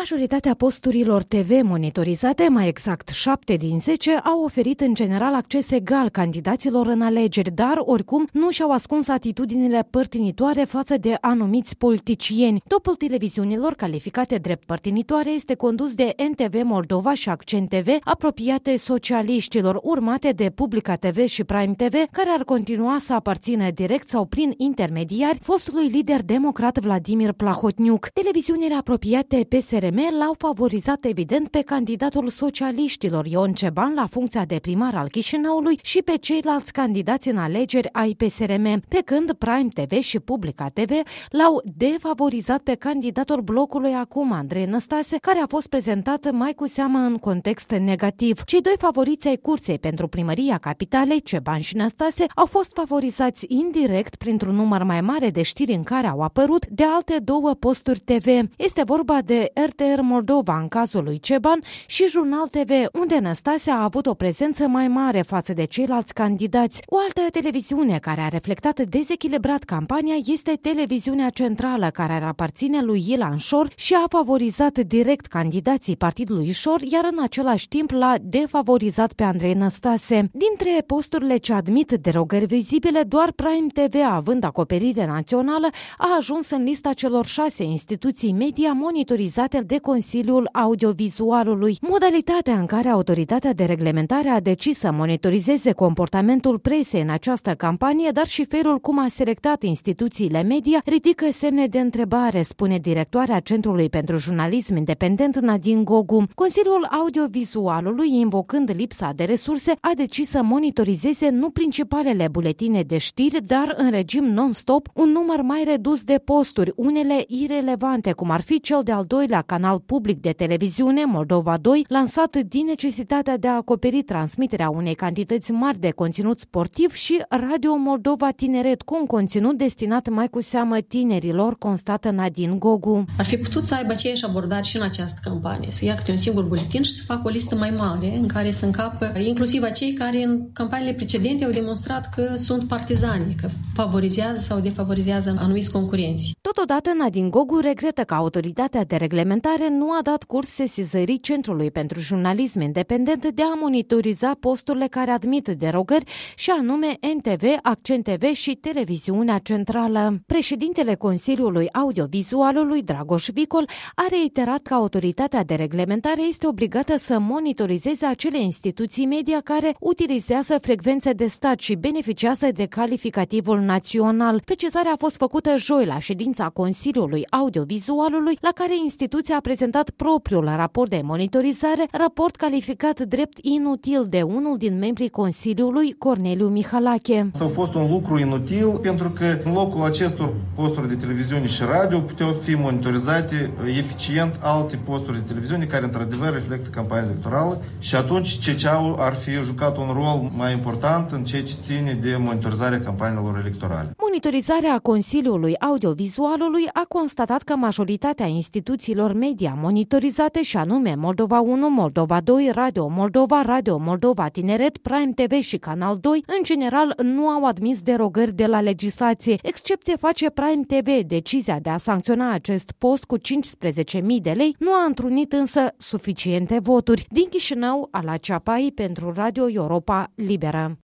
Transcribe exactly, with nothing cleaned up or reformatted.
Majoritatea posturilor T V monitorizate, mai exact șapte din zece, au oferit în general acces egal candidaților în alegeri, dar, oricum, nu și-au ascuns atitudinile părtinitoare față de anumiți politicieni. Topul televiziunilor calificate drept părtinitoare este condus de N T V Moldova și Accent T V, apropiate socialiștilor, urmate de Publica T V și Prime T V, care ar continua să aparțină direct sau prin intermediari fostului lider democrat Vladimir Plahotniuc. Televiziunile apropiate P S R M l-au favorizat evident pe candidatul socialiștilor Ion Ceban la funcția de primar al Chișinăului și pe ceilalți candidați în alegeri ai P S R M, pe când Prime T V și Publica T V l-au defavorizat pe candidatul blocului acum, Andrei Năstase, care a fost prezentat mai cu seamă în context negativ. Cei doi favoriți ai cursei pentru primăria capitalei, Ceban și Năstase, au fost favorizați indirect printr-un număr mai mare de știri în care au apărut de alte două posturi T V. Este vorba de R T R Moldova în cazul lui Ceban și Jurnal T V, unde Năstase a avut o prezență mai mare față de ceilalți candidați. O altă televiziune care a reflectat dezechilibrat campania este Televiziunea Centrală, care ar aparține lui Ilan Șor și a favorizat direct candidații partidului Șor, iar în același timp l-a defavorizat pe Andrei Năstase. Dintre posturile ce admit derogări vizibile, doar Prime T V, având acoperire națională, a ajuns în lista celor șase instituții media monitorizate de Consiliul Audiovizualului. Modalitatea în care autoritatea de reglementare a decis să monitorizeze comportamentul presei în această campanie, dar și felul cum a selectat instituțiile media, ridică semne de întrebare, spune directoarea Centrului pentru Jurnalism Independent Nadine Gogu. Consiliul Audiovizualului, invocând lipsa de resurse, a decis să monitorizeze nu principalele buletine de știri, dar în regim non-stop un număr mai redus de posturi, unele irelevante, cum ar fi cel de-al doilea canal public de televiziune, Moldova doi, lansat din necesitatea de a acoperi transmiterea unei cantități mari de conținut sportiv, și Radio Moldova Tineret, cu un conținut destinat mai cu seamă tinerilor, constată Nadine Gogu. Ar fi putut să aibă aceeași abordare și în această campanie, să ia câte un singur buletin și să facă o listă mai mare în care să încapă inclusiv acei care în campaniile precedente au demonstrat că sunt partizani, că favorizează sau defavorizează anumiți concurenți. Totodată, Nadine Gogu regretă că autoritatea de reglementare nu a dat curs sesizării Centrului pentru Jurnalism Independent de a monitoriza posturile care admit derogări, și anume N T V, Accent T V și Televiziunea Centrală. Președintele Consiliului Audiovizualului, Dragoș Vicol, a reiterat că autoritatea de reglementare este obligată să monitorizeze acele instituții media care utilizează frecvențe de stat și beneficiază de calificativul național. Precizarea a fost făcută joi la ședința Consiliului Audiovizualului, la care instituția a prezentat propriul raport de monitorizare, raport calificat drept inutil de unul din membrii Consiliului, Corneliu Mihalache. A fost un lucru inutil pentru că în locul acestor posturi de televiziune și radio puteau fi monitorizate eficient alte posturi de televiziune care într-adevăr reflectă campania electorală, și atunci C C A-ul ar fi jucat un rol mai important în ceea ce ține de monitorizarea campaniilor electorale. Monitorizarea Consiliului Audiovizualului a constatat că majoritatea instituțiilor media monitorizate, și anume Moldova unu, Moldova doi, Radio Moldova, Radio Moldova Tineret, Prime T V și Canal doi, în general nu au admis derogări de la legislație. Excepție face Prime T V. Decizia de a sancționa acest post cu cincisprezece mii de lei nu a întrunit însă suficiente voturi. Din Chișinău, Ala Ceapai pentru Radio Europa Liberă.